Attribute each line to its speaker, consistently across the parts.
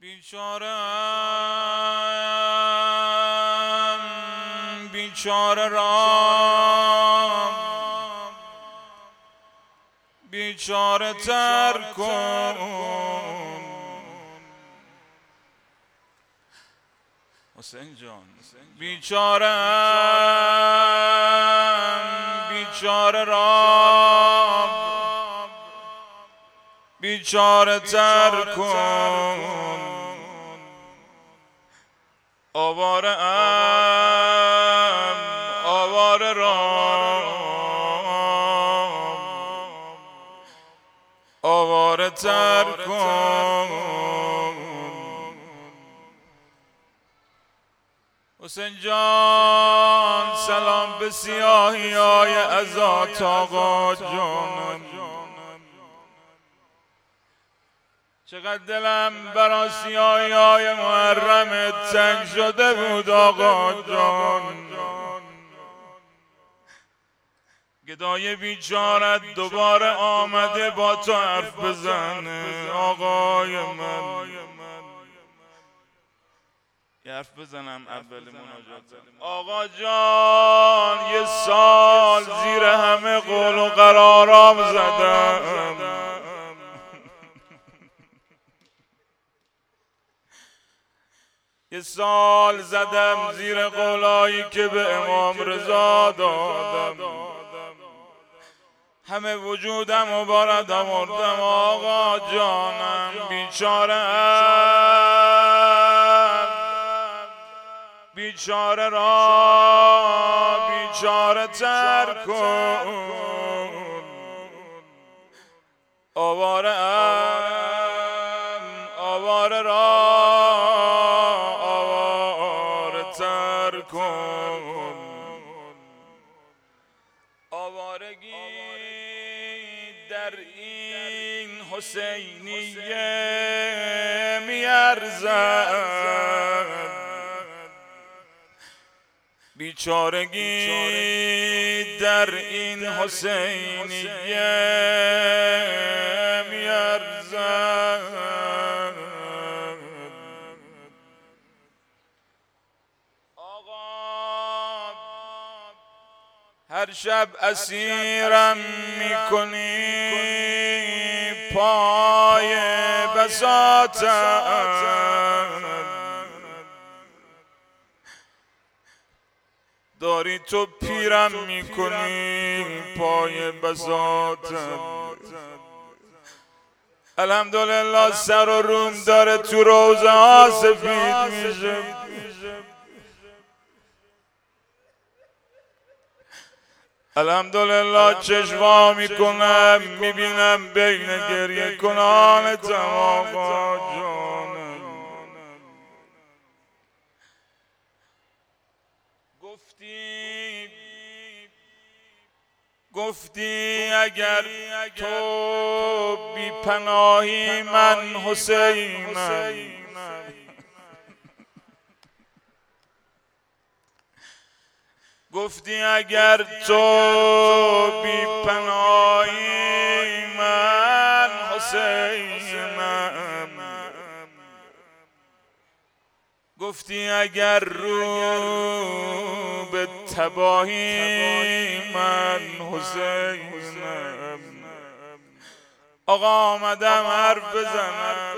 Speaker 1: بیچاره را بیچاره تر کن حسین جان. بیچاره را بیچاره تر کن. آواره را آواره تر کن. حسین جان سلام به سیاهی های عزات آقا جانم. چقدر دلم برا سیاهی های محرم تنگ شده بود آقا جان. گدای بیچارت دوباره آمده با تو حرف بزنه آقای من. یه حرف بزنم اول مناجات. آقا جان یه سال زیر همه قول و قرارام زدم. یه سال زدم زیر قولایی که به امام رضا دادم. همه وجودم و بارد آوردم آقا جانم. بیچاره را بیچاره تر کن. آواره را آواره تر کن. آوارگی در این حسینیه میارزد. بیچارگی در این حسینیه میارزد. آقا هر شب اسیرم میکنی پای بساطم. داری تو پیرم میکنی پای بساطم. الحمدلله سر و روم داره تو روزه ها سفید میشه. الحمدلله چشما میکنم میبینم بین گریه کنانتم آقا جانم. گفتی اگر تو بی پناهی من حسینم. گفتی اگر تو بی پناهی من حسینم. گفتی اگر رو به تباهی من حسینم. آقا آمدم حرف بزنم.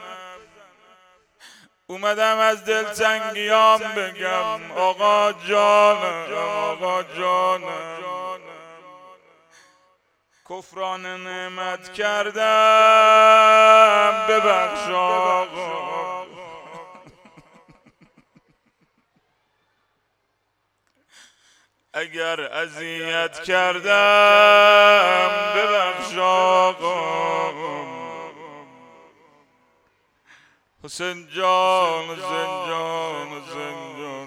Speaker 1: اومدم از دلتنگیام بگم آقا جانم. آقا جانم کفران نعمت کردم ببخش آقا. اگر اذیت کردم ببخش آقا. حسین جان حسین جان حسین جان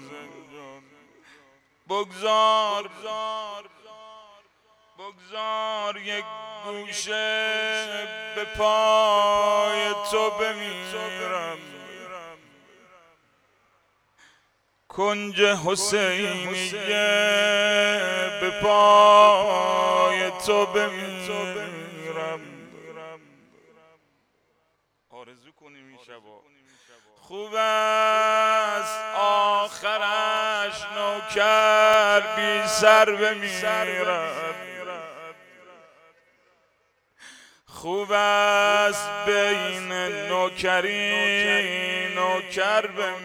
Speaker 1: بگذار یک گوشه به پای تو بمیرم. کنج حسینیه به پای تو بمیرم. آرزو کنیم خوب است آخرش نوکر بی سر بمیرد، خوب است بین نوکری نوکر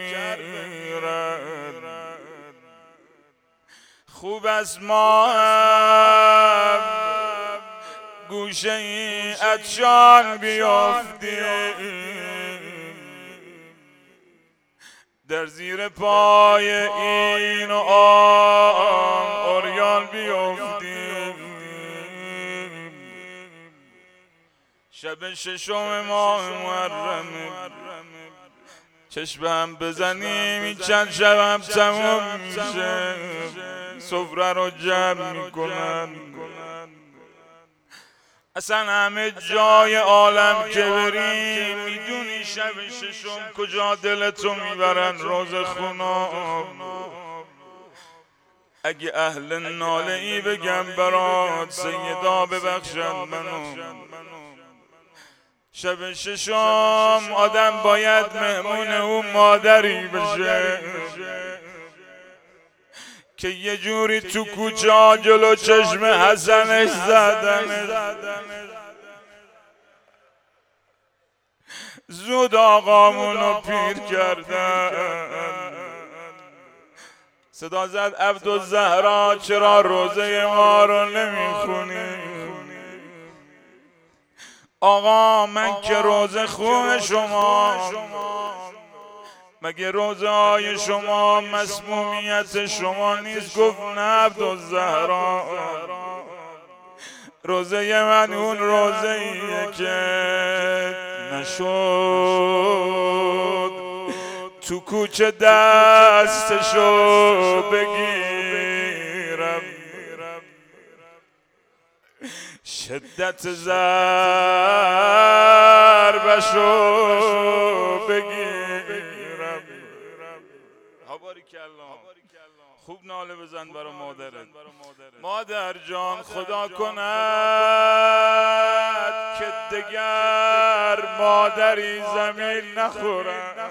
Speaker 1: بمیرد، خوب است ما هم گوشه این عطشان بیافتیم، در زیر پای این و آن عریان بیافتیم، شب ششم ماه محرم چشم هم بزنیم این چند شبم تموم میشه، سفره رو جمع میکنن، اصلا همه جای عالم که بریم میدونی شب ششم کجا دلتو میبرن؟ روز خوناب. اگه اهل ناله ای بگم برات سیدا ببخشن منو، شب ششم آدم باید مهمون اون مادری بشه که یه جوری تو کوچه جلو چشم حسنش زدن، زود آقامونو پیر کردن. صدا زد عبدالزهرا چرا روزه ما رو نمیخونی؟ آقا من که روزه خون شما، مگه روزه های شما مسمومیت شما نیست؟ گفت نه عبدالزهرا، روزه من اون روزه ایه که نشد تو کوچه دستشو بگیرم، شدت ضربشو بگیرم. خوب ناله بزن برا مادرت. مادر جان خدا کند که دگر مادری زمین نخورن،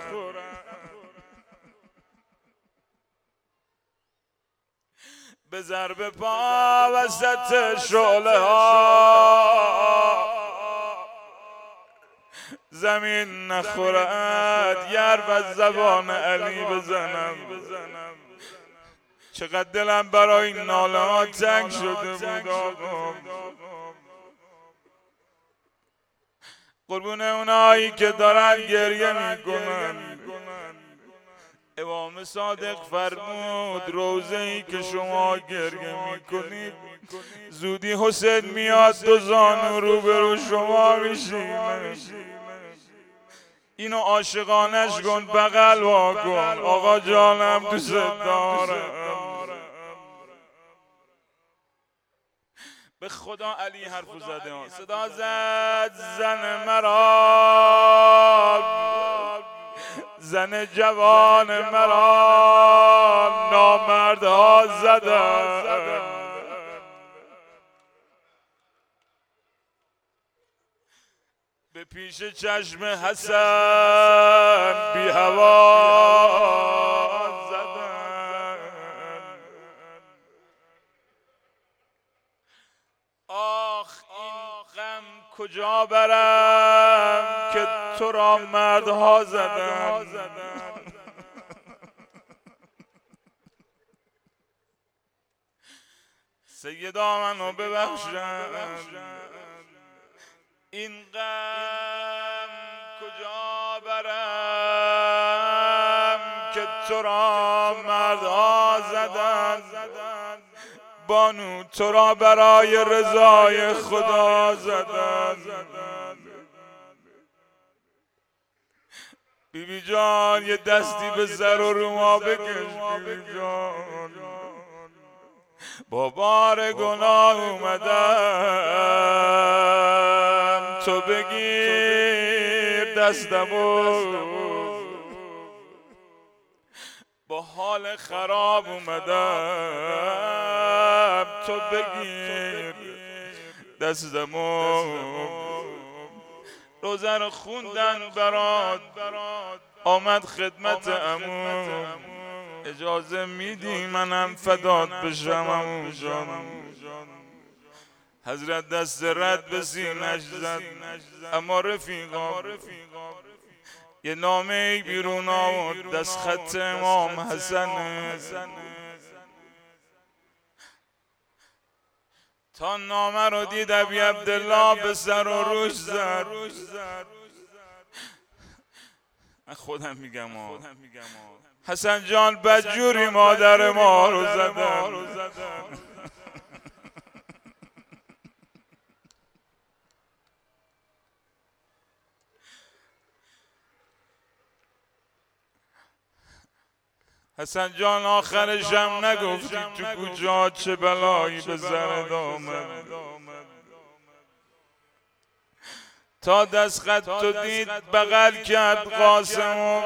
Speaker 1: به ضرب پا وسط شعله ها زمین نخورد. یه حرف از زبان علی بزنم، چقدر دلم برای این ناله ها تنگ شده بود آقا. قربون اونایی که دارن گریه میکنن، امام صادق فرمود روزه ای که شما گریه میکنید زودی حسین میاد دو زانو روبرو شما میشینه، اینو عاشقانش کن بغل واکن آقا جانم دوست دارم. به خدا علی حرفو زده ها. صدا زد زن مرا، زن جوان مرا نامردها زدن، به پیش چشم حسن بی هوا زدن. آخ این غم کجا برم که تو را مردها زدن. سیدا منو ببخشن، این غم کجا برم که تو را مردها زدن. بانو تو را برای رضای خدا زدن. بیبی جان یه دستی به سر و روما بکش بیبی جان، با بار گناه اومدم تو بگیر دستمو، با حال خراب اومدم تو بگیر دستمو. روزه رو خوندن برات، آمد خدمت عمو. اجازه میدی منم فدات بشم عمو جان. حضرت دست رد به سینش زد. اما رفیقا یه نامه بیرون آورد، دست خط امام حسن. تا نامه رو دید ابی عبدالله به سر و روش زد. من خودم میگم حسن جان بدجوری مادر ما رو زدن. حسن جان آخرشم نگفتی تو کجا چه بلایی به سرت آمد. تا دست خط تو دید بغل کرد قاسم.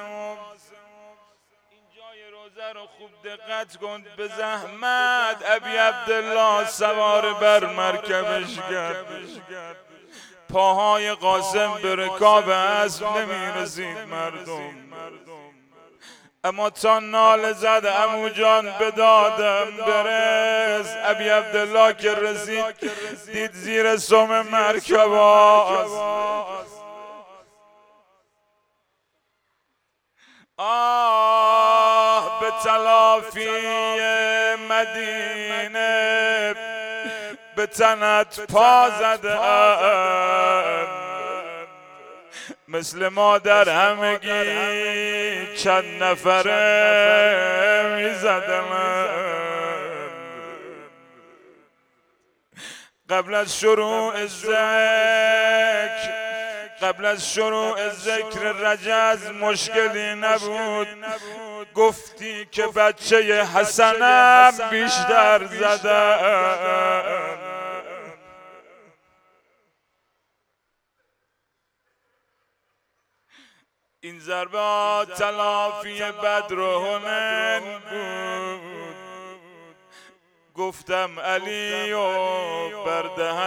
Speaker 1: اینجای روزه رو خوب دقت کن، به زحمت ابی عبدالله سوار بر مرکبش کرد. پاهای قاسم به رکاب اسب نمیرسید مردم، اما تا ناله زد عمو جان به دادم برس. ابی عبدالله که رسید دید زیر سم مرکب آه به تلافی مدینه به تنت پا زده مثل مادر همگی چند نفره میزدم. قبل از شروع ذکر رجز مشکلی نبود. گفتی که بچه حسنم بیشتر زده. این ضربات تلافی بدر و حنین بود. گفتم علی و بر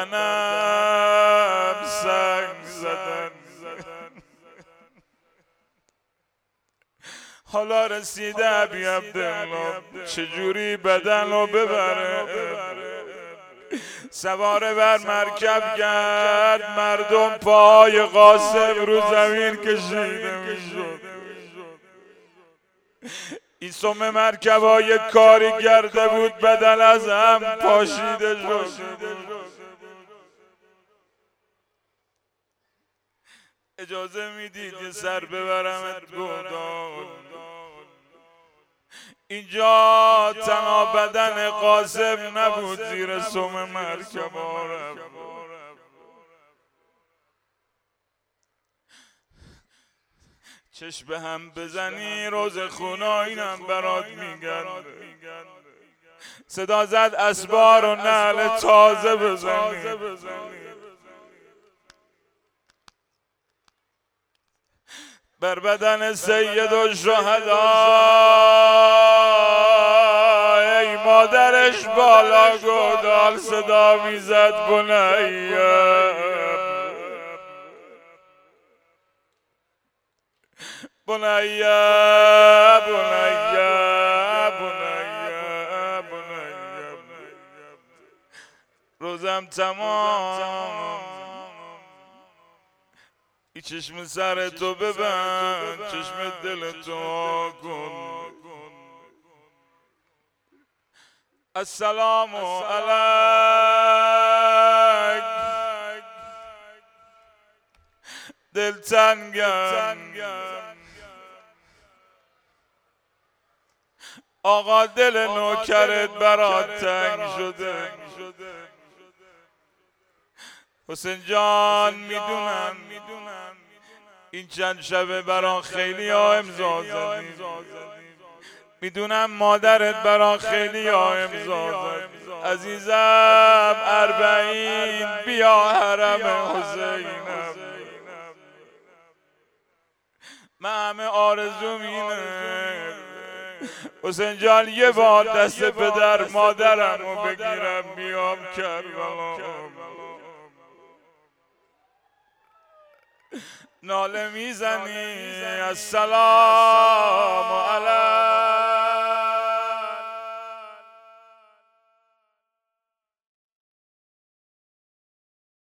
Speaker 1: دهنم سنگ زدن. حالا رسیده ابی عبدالله چجوری بدن رو ببره. سوار بر مرکب کرد، مردم پای قاسم رو زمین کشیده میشد. این سم مرکبای کاری کرده بود بدن از هم پاشیده شد. اجازه میدید یه سر ببرمت گودال. اینجا تنها بدن قاسم نبود، زیر سم مرکب رفت. چشم به هم بزنی روز خوناینم برات میگن. صدا زد اسبار و نعل تازه بزنی. بر بدن سید الشهدا ای مادرش بالا گودال صدا میزد بنیه بنیه بنیه بنیه بنیه. روزم تمام، ای چشم سر تو ببند، چشم دل تو کن. السلام علیک دلتنگم، آقا دل نوکرت برات تنگ شده. حسین جان میدونم این چند شبه برا خیلی ها امضا زدیم، میدونم مادرت برا خیلی ها امضا زد. عزیزم 40 بیا حرم حسینم. من همه آرزوم اینه حسین جان یه بار دست پدر مادرم رو بگیرم بیام کربلا. ناله میزنی السلام